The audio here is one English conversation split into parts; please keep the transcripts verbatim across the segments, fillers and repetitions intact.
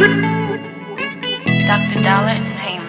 Doctor Dollar Entertainment.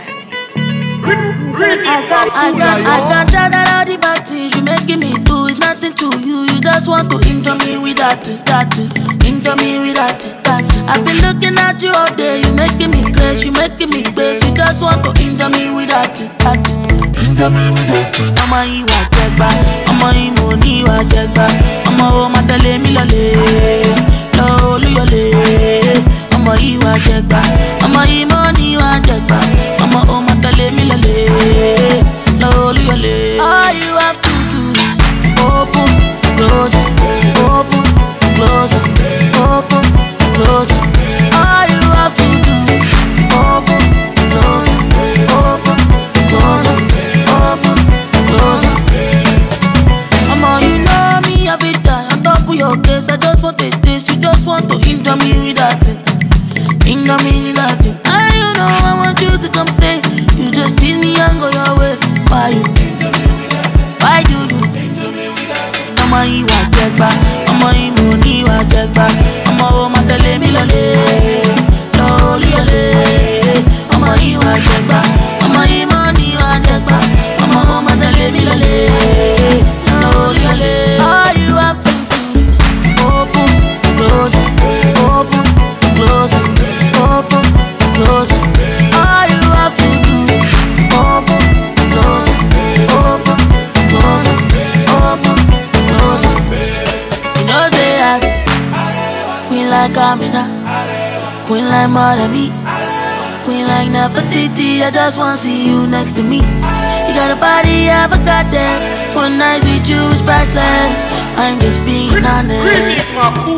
I got, I got, I got that all the bad things you making me do. It's nothing to you. You just want to injure me with that, that, injure me with that, that. I've been looking at you all day. You making me crazy, you making me crazy. You just want to injure me with that, that, injure me with that. Ọmọ yìí wà jẹgba, ọmọ yìí mo ní wà jẹgba. Ọmọ wo ma tẹ̀lé mi lọlé, lọ Olúyọ̀lé. Ọmọ yìí wà jẹgba, ọmọ yìí mo ní wà jẹgba. Ọmọ wo ma tẹ̀lé mi lọlé, lọ Olúyọ̀lé. All you have to do is open, close it, open, close it, open, close it. All you have to do is open, close it, open, close it, open, close it. Mama, you know me, I be die on top of your case. I just want a taste, you just want to injure me with that thing, injure me with that thing. And you know I want you to come stay. You just tease me and go your way. Why you? Why do you? Ọmọ yìí wà jẹgba, ọmọ yìí mo ní wà jẹgba. Ọmọ wo ma tẹ̀lé mi lọlé, lọ Olúyọ̀lé. Ọmọ yìí wà jẹgba, ọmọ yìí mo ní wà jẹgba. Ọmọ wo ma tẹ̀lé mi lọlé, lọ Olúyọ̀lé. All you have to do is open, close it, open, close it, open, close it. All you have to do is open, close it, open, close it, open, close it. You know say I be queen like Amina, queen like Marami, queen like Nefertiti. I just wanna see you next to me. You got a body of a goddess. One night with you is priceless. I'm just being honest.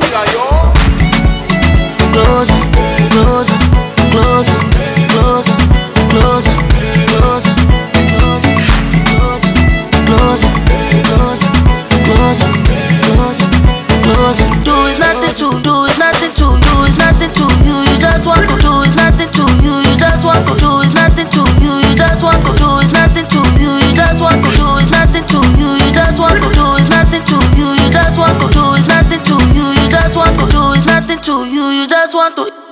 Close it, close it, close it, close it, close it, close it, close it, close it, close it, close it, close it, close it, close it. Do is nothing to do, is nothing to you, is nothing to you. You just want to do is nothing to you. You just want to do is nothing to you. You just want to do is nothing to you. You just want to do is nothing to you. You just want to do is nothing to you. You just want to do is nothing to you. You just want to do is nothing to you. You just want to